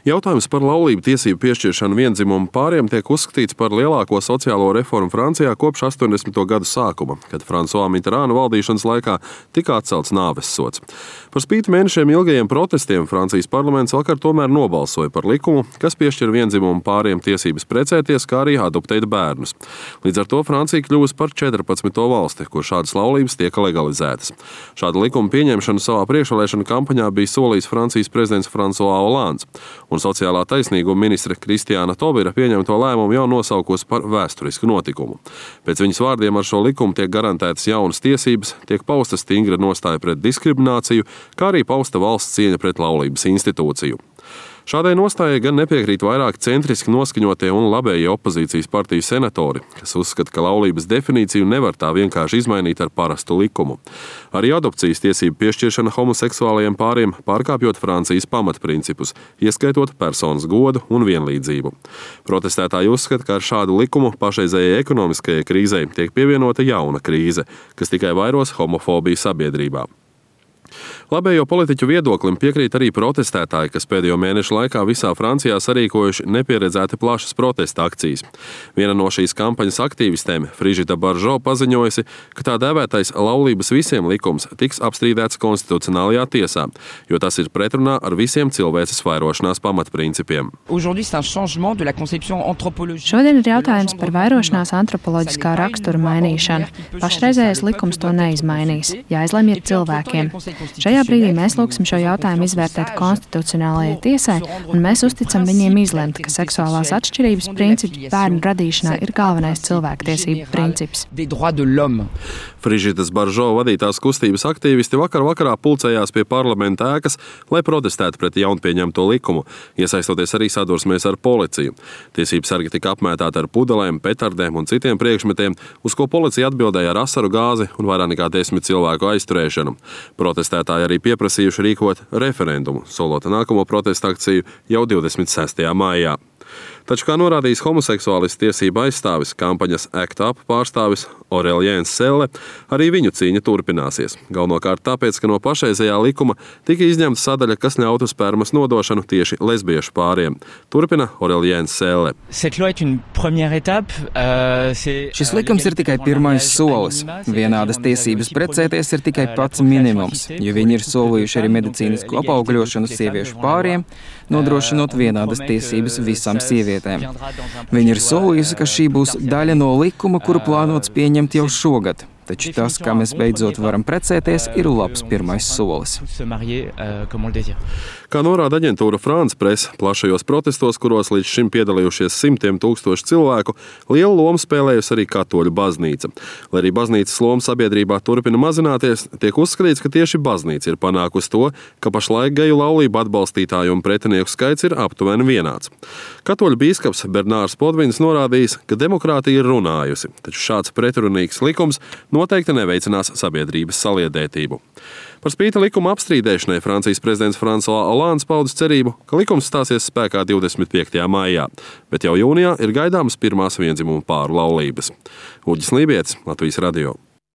Jautājums par laulību tiesību piešķiršanu viendzimumu pāriem tiek uzskatīts par lielāko sociālo reformu Francijā kopš 80. gadu sākuma, kad François Mitterranda valdīšanas laikā tika atcelts nāves sods. Par spīti mēnešiem ilgajiem protestiem Francijas parlaments vakar tomēr nobalsoja par likumu, kas piešķir viendzimumu pāriem tiesības precēties, kā arī adoptēt bērnus. Līdz ar to Francija kļuvusi par 14. valsti, kur šādas laulības tiek legalizētas. Šāda likuma pieņemšanu savā priekšvēlēšanu kampaņā bija solījis Francijas prezidents François Hollands, un sociālā taisnīguma ministre Kristiāna Tobira pieņemto lēmumu jau nosaukusi par vēsturisku notikumu. Pēc viņas vārdiem ar šo likumu tiek garantētas jaunas tiesības, tiek pausta stingra nostāja pret diskrimināciju, kā arī pausta valsts cieņa pret laulības institūciju. Šādai nostājai gan nepiekrīt vairāk centriski noskaņotie un labējie opozīcijas partiju senatori, kas uzskata, ka laulības definīciju nevar tā vienkārši izmainīt ar parastu likumu. Arī adopcijas tiesību piešķiršana homoseksuālajiem pāriem pārkāpjot Francijas pamatprincipus, ieskaitot personas godu un vienlīdzību. Protestētāji uzskata, ka ar šādu likumu pašreizējai ekonomiskajai krīzei tiek pievienota jauna krīze, kas tikai vairos homofobiju sabiedrībā. Labējo politiķu viedoklim piekrīt arī protestētāji, kas pēdējo mēnešu laikā visā Francijā sarīkojuši nepieredzēti plašas protesta akcijas. Viena no šīs kampaņas aktīvistēm, Brigitte Bardot, paziņojusi, ka tā dēvētais laulības visiem likums tiks apstrīdēts konstitucionālajā tiesā, jo tas ir pretrunā ar visiem cilvēces vairošanās pamatprincipiem. Šodien ir jautājums par vairošanās antropoloģiskā rakstura mainīšanu. Pašreizējais likums to neizmainīs. Jāizlemj ir cilvēkiem. Šajā brīdī mēs lūgsim šo jautājumu izvērtēt konstitucionālajai tiesai, un mēs uzticam viņiem izlemt, ka seksuālās atšķirības princips bērnu radīšanā ir galvenais cilvēktiesību princips. Brigitte Bardot vadītās kustības aktīvisti vakarā pulcējās pie parlamenta ēkas, lai protestētu pret jaunpieņemto likumu, iesaistoties arī sadursmēs ar policiju. Tiesību sargi tika apmētāti ar pudelēm, petardēm un citiem priekšmetiem, uz ko policija atbildēja ar asaru gāzi un vairāk nekā 10 cilvēku aizturēšanu. Protestētāji arī pieprasījuši rīkot referendumu, solot nākamo protesta akciju jau 26. maijā. Taču, kā norādījis homoseksuālistu tiesību aizstāvis, kampaņas Act Up pārstāvis Aurélien Selle, arī viņu cīņa turpināsies. Galvenokārt tāpēc, ka no pašreizējā likuma tika izņemta sadaļa, kas ļautu spermas nodošanu tieši lesbiešu pāriem. Turpina Aurélien Selle. Šis likums ir tikai pirmais solis. Vienādas tiesības precēties ir tikai pats minimums, jo viņi ir solījuši arī medicīnisku apaugļošanu sieviešu pāriem, nodrošinot vienādas tiesības visām sievietēm. Viņi ir solījusi, ka šī būs daļa no likuma, kuru plānots pieņemt jau šogad. Taču tas, kā mēs beidzot varam precēties, ir labs pirmais solis. Kā norāda aģentūra France Press, plašajos protestos, kuros līdz šim piedalījušies simtiem tūkstoši cilvēku, lielu lomu spēlējusi arī katoļu baznīca. Lai arī baznīcas loma sabiedrībā turpina mazināties, tiek uzskatīts, ka tieši baznīca ir panākusi to, ka pašlaik geju laulību atbalstītāju un pretinieku skaits ir aptuveni vienāds. Katoļu bīskaps Bernārs Podvins norādījis, ka demokrātija ir runājusi, taču šāds pretrunīgs likums noteikti neveicinās sabiedrības saliedētību. Par spīti likuma apstrīdēšanai Francijas prezidents François Hollands paudis cerību, ka likums stāsies spēkā 25. maijā, bet jau jūnijā ir gaidāmas pirmās viendzimumu pāru laulības. Uģis Lībietis, Latvijas radio.